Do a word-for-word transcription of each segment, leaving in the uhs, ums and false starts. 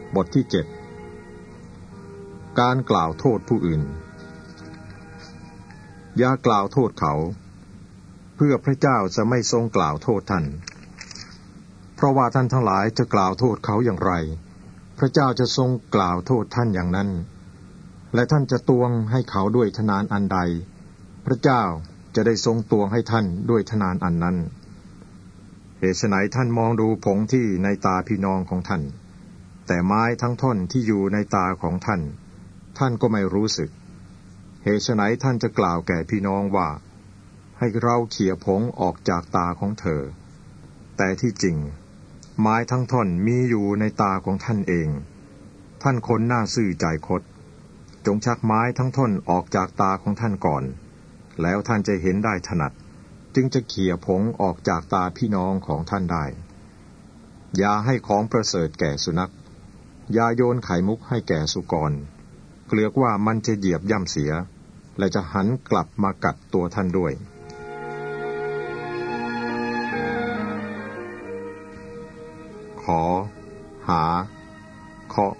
บทที่เจ็ดการกล่าวโทษผู้อื่นอย่ากล่าวโทษเขาเพื่อพระเจ้าจะไม่ทรงกล่าวโทษท่านเพราะว่าท่านทั้งหลายจะกล่าวโทษเขาอย่างไรพระเจ้าจะทรงกล่าวโทษท่านอย่างนั้นและท่านจะตวงให้เขาด้วยทนานอันใดพระเจ้าจะได้ทรงตวงให้ท่านด้วยทนานอันนั้นเหตุไฉนท่านมองดูผงที่ในตาพี่น้องของท่านแต่ไม้ทั้งท่อนที่อยู่ในตาของท่านท่านก็ไม่รู้สึกเหตุไฉนท่านจะกล่าวแก่พี่น้องว่าให้เราเขี่ยผงออกจากตาของเธอแต่ที่จริงไม้ทั้งท่อนมีอยู่ในตาของท่านเองท่านคนหน้าซื่อใจคดจงชักไม้ทั้งท่อนออกจากตาของท่านก่อนแล้วท่านจะเห็นได้ถนัดจึงจะเขี่ยผงออกจากตาพี่น้องของท่านได้อย่าให้ของประเสริฐแก่สุนัขอย่าโยนไข่มุกให้แก่สุกรเกลือกว่ามันจะเหยียบย่ำเสียและจะหันกลับมากัดตัวท่านด้วยขอหาเคาะ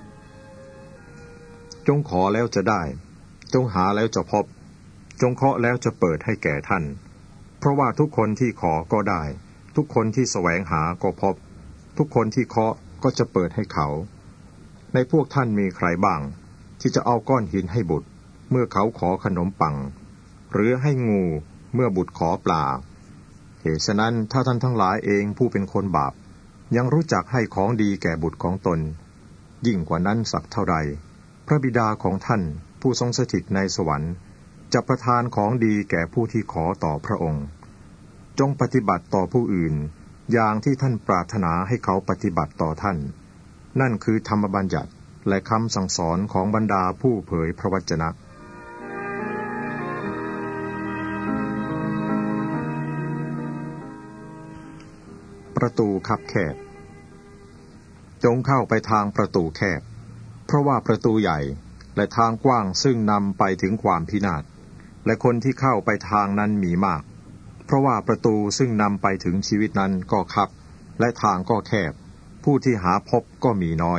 จงขอแล้วจะได้จงหาแล้วจะพบจงเคาะแล้วจะเปิดให้แก่ท่านเพราะว่าทุกคนที่ขอก็ได้ทุกคนที่แสวงหาก็พบทุกคนที่เคาะก็จะเปิดให้เขาในพวกท่านมีใครบ้างที่จะเอาก้อนหินให้บุตรเมื่อเขาขอขนมปังหรือให้งูเมื่อบุตรขอปลาเหตุฉะนั้นถ้าท่านทั้งหลายเองผู้เป็นคนบาปยังรู้จักให้ของดีแก่บุตรของตนยิ่งกว่านั้นสักเท่าใดพระบิดาของท่านผู้ทรงสถิตในสวรรค์จะประทานของดีแก่ผู้ที่ขอต่อพระองค์จงปฏิบัติต่อผู้อื่นอย่างที่ท่านปรารถนาให้เขาปฏิบัติต่อท่านนั่นคือธรรมบัญญัติและคำสั่งสอนของบรรดาผู้เผยพระวจนะประตูคับแคบจงเข้าไปทางประตูแคบเพราะว่าประตูใหญ่และทางกว้างซึ่งนำไปถึงความพินาศและคนที่เข้าไปทางนั้นมีมากเพราะว่าประตูซึ่งนำไปถึงชีวิตนั้นก็คับและทางก็แคบผู้ที่หาพบก็มีน้อย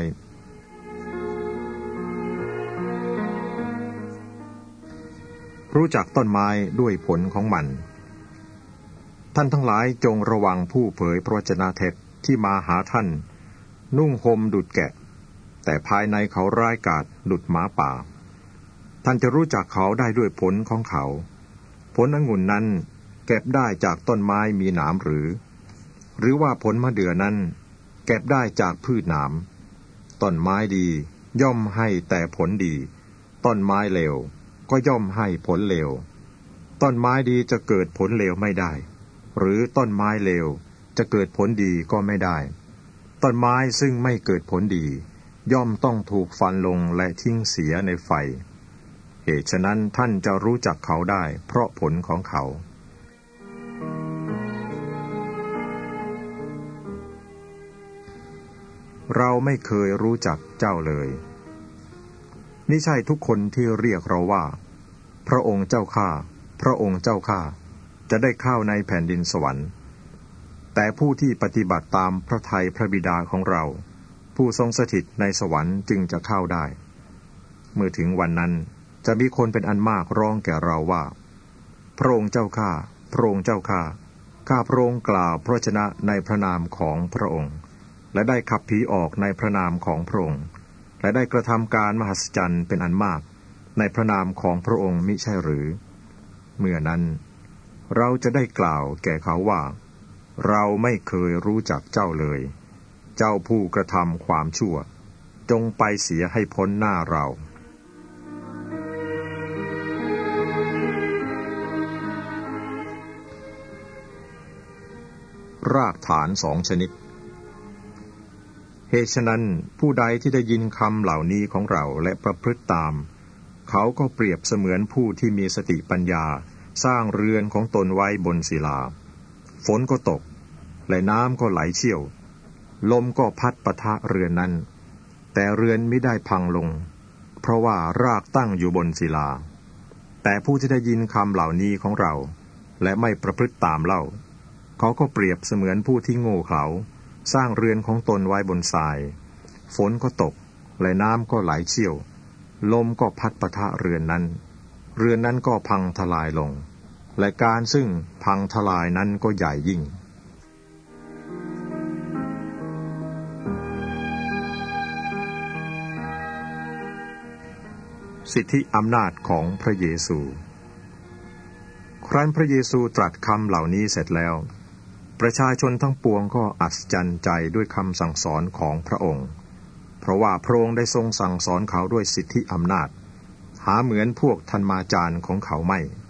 รู้จักต้นไม้ด้วยผลของมันท่านทั้งหลายจงระวังผู้เผยพระวจนะเท็จที่มาหาท่านนุ่งห่มดุจแกะแต่ภายในเขาร้ายกาจดุจหมาป่าท่านจะรู้จักเขาได้ด้วยผลของเขาผลองุ่นนั้นเก็บได้จากต้นไม้มีหนามหรือหรือว่าผลมะเดื่อนั้นเก็บได้จากพืชหนามต้นไม้ดีย่อมให้แต่ผลดีต้นไม้เลวก็ย่อมให้ผลเลวต้นไม้ดีจะเกิดผลเลวไม่ได้หรือต้นไม้เลวจะเกิดผลดีก็ไม่ได้ต้นไม้ซึ่งไม่เกิดผลดีย่อมต้องถูกฟันลงและทิ้งเสียในไฟเหตุฉะนั้นท่านจะรู้จักเขาได้เพราะผลของเขาเราไม่เคยรู้จักเจ้าเลยมิใช่ทุกคนที่เรียกเราว่าพระองค์เจ้าข้าพระองค์เจ้าข้าจะได้เข้าในแผ่นดินสวรรค์แต่ผู้ที่ปฏิบัติตามพระทัยพระบิดาของเราผู้ทรงสถิตในสวรรค์จึงจะเข้าได้เมื่อถึงวันนั้นจะมีคนเป็นอันมากร้องแก่เราว่าพระองค์เจ้าข้าพระองค์เจ้าข้าข้าพระองค์กล่าวพระวจนะในพระนามของพระองค์และได้ขับผีออกในพระนามของพระองค์และได้กระทำการมหัศจรรย์เป็นอันมากในพระนามของพระองค์มิใช่หรือเมื่อนั้นเราจะได้กล่าวแก่เขาว่าเราไม่เคยรู้จักเจ้าเลยเจ้าผู้กระทำความชั่วจงไปเสียให้พ้นหน้าเรารากฐานสองชนิดเหตุฉะนั้นผู้ใดที่ได้ยินคำเหล่านี้ของเราและประพฤติตามเขาก็เปรียบเสมือนผู้ที่มีสติปัญญาสร้างเรือนของตนไว้บนศิลาฝนก็ตกและน้ำก็ไหลเชี่ยวลมก็พัดปะทะเรือนนั้นแต่เรือนไม่ได้พังลงเพราะว่ารากตั้งอยู่บนศิลาแต่ผู้ที่ได้ยินคำเหล่านี้ของเราและไม่ประพฤติตามเล่าเขาก็เปรียบเสมือนผู้ที่โง่เขลาสร้างเรือนของตนไว้บนทรายฝนก็ตกและน้ำก็ไหลเชี่ยวลมก็พัดปะทะเรือนนั้นเรือนนั้นก็พังทลายลงและการซึ่งพังทลายนั้นก็ใหญ่ยิ่งสิทธิอำนาจของพระเยซูครั้นพระเยซูตรัสคำเหล่านี้เสร็จแล้วประชาชนทั้งปวงก็อัศจรรย์ใจด้วยคำสั่งสอนของพระองค์เพราะว่าพระองค์ได้ทรงสั่งสอนเขาด้วยสิทธิอำนาจหาเหมือนพวกธรรมาจารย์ของเขาไม่